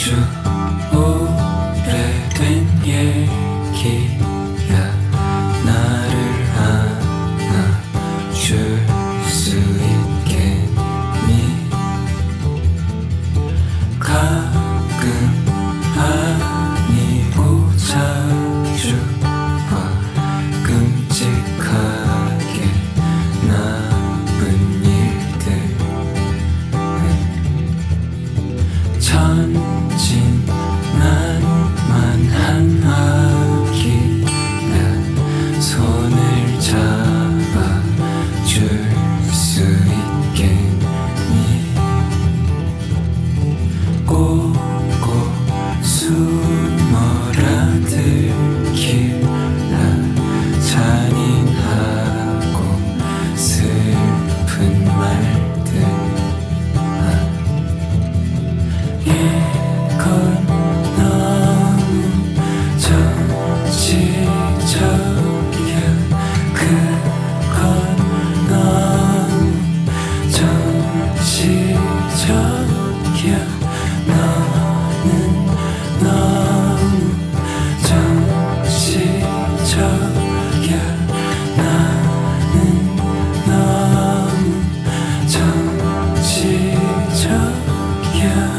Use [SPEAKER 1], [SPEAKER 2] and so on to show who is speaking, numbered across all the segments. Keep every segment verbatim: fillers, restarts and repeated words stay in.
[SPEAKER 1] 아주 오래된 얘기야. 나를 안아줄 수 있겠니? 가끔 아니고 자주 와 끔찍하게 나쁜 일들 천진난만한 아기야. 손을 잡아줄 수 있겠니? 꼭꼭 숨어라 들키라. 잔인하고 슬픈 말들 이건 너무 정치적이야. 그건 너무 정치적이야. 너는 너무 정치적이야. 나는 너무 정치적이야.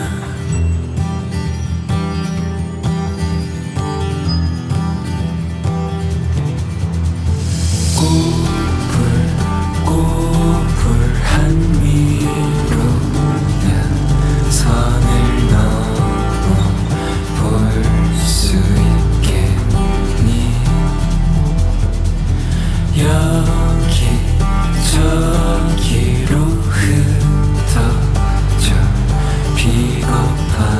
[SPEAKER 1] 꼬불꼬불한 미로야. 선을 넘어 볼 수 있겠니? 여기 저기로 흩어져 비겁한